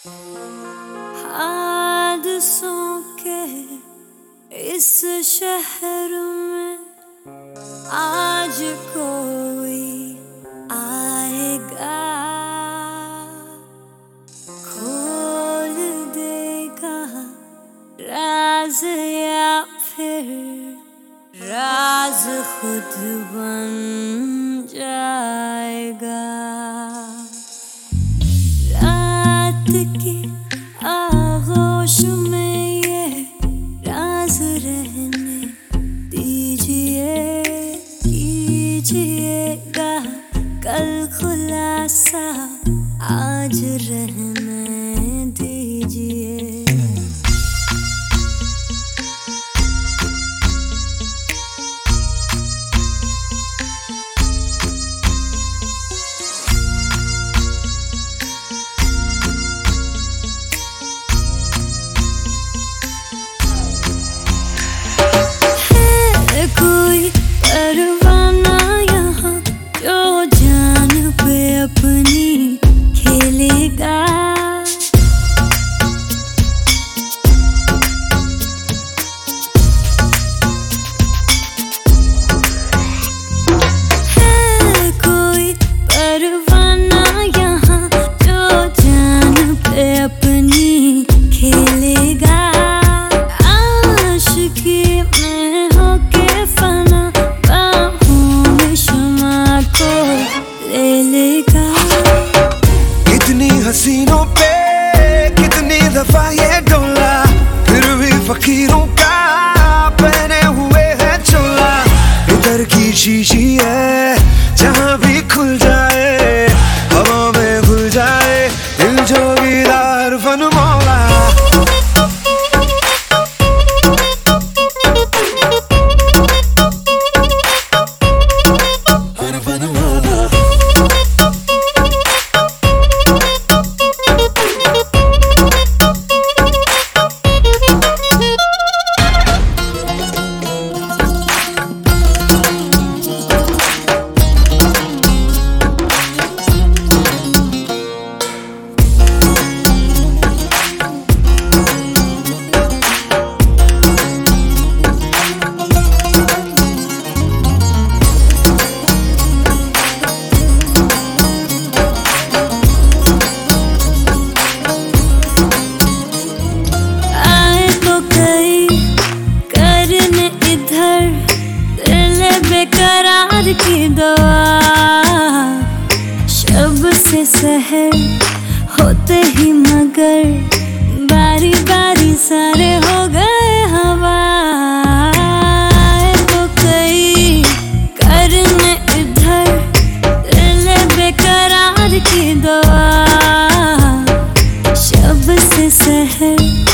हादसों के इस शहर में आज कोई आएगा, खोल देगा राज या फिर राज खुद बन जाएगा। रात की आगोश में ये राज रहने दीजिए, कीजिएगा कल खुलासा आज रहने दीजिए। कोई परवाना यहाँ जो जान पे अपनी खेलेगा, है कोई परवाना यहाँ जो जान पे अपनी खेलेगा। आशिकी में होके फना बाहों में शमा को ले लेगा। कितनी हसीनों पे कितनी दफा ये डोला, फिर भी फकीरों का पहने हुए है चोला। इधर की शीशी है जहाँ भी खुल जाए, हवा में घुल जाए दिल जोगीदार फन मौला। बेकरार की दुआ शब से सहर होते ही मगर बारी बारी सारे हो गए हवा। तो कई करने इधर दिल बेकरार की दुआ शब से सहर